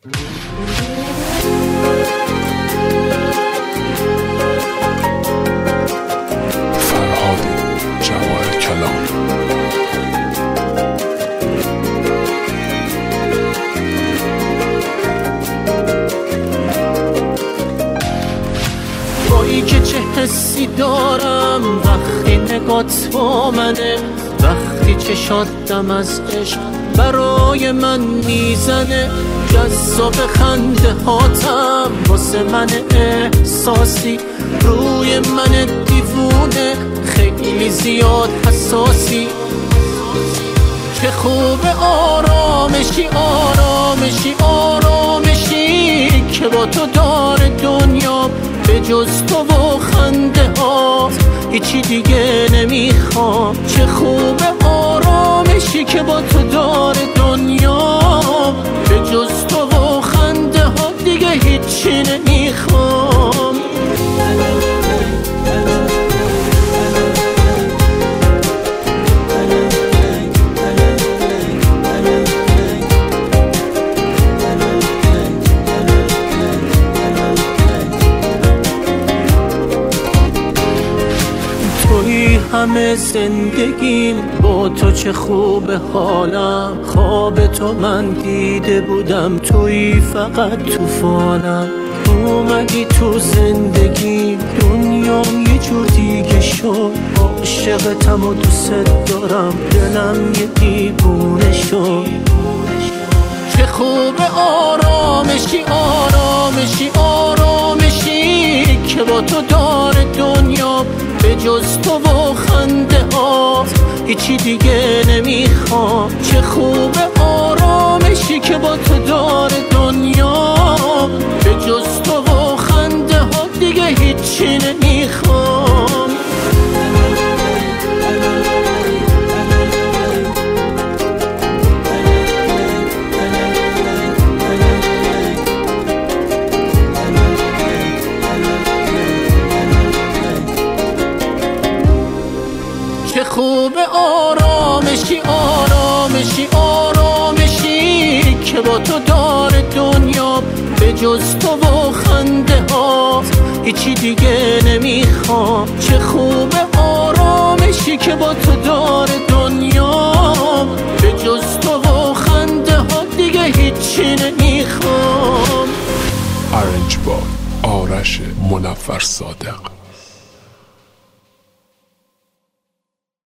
فرهاد جواهر کلام. تویی که چه حسی دارم وقتی نگات با منه، وقتی چشاتم از عشق برای من میزنه، جذاب خنده هاتم واسه من احساسی، روی من دیوونه خیلی زیاد حساسی. چه خوب آرامشی آرامشی آرامشی که با تو داره دنیا، به جز تو و خنده ها هیچی دیگه نمیخوام. چه خوب آرامشی که با تو داره دنیا، به جز تو و خنده ها دیگه هیچی نمیخوام. توی همه زندگیم با تو چه خوب حالم، خواب تو من دیده بودم توی فقط تو فالم. اومدی تو زندگیم دنیام یه جور دیگه شد، عاشقتم و دوست دارم دلم یه دیوونه شد. چه خوب آرامشی آرامشی آرامشی که با تو داره دنیا، به جز تو و خنده ها هیچی دیگه نمیخوام. چه خوب آرامشی که با تو داره دنیا، به جز تو و خنده ها دیگه هیچی نمیخوام. چه خوب آرامشی آرامشی آرامشی که با تو داره دنیا، به جز تو و خنده ها هیچی دیگه نمیخوام. چه خوب آرامشی که با تو داره دنیا، به جز تو و خنده ها دیگه هیچی نمیخوام. ارنج با آرش منور صادق.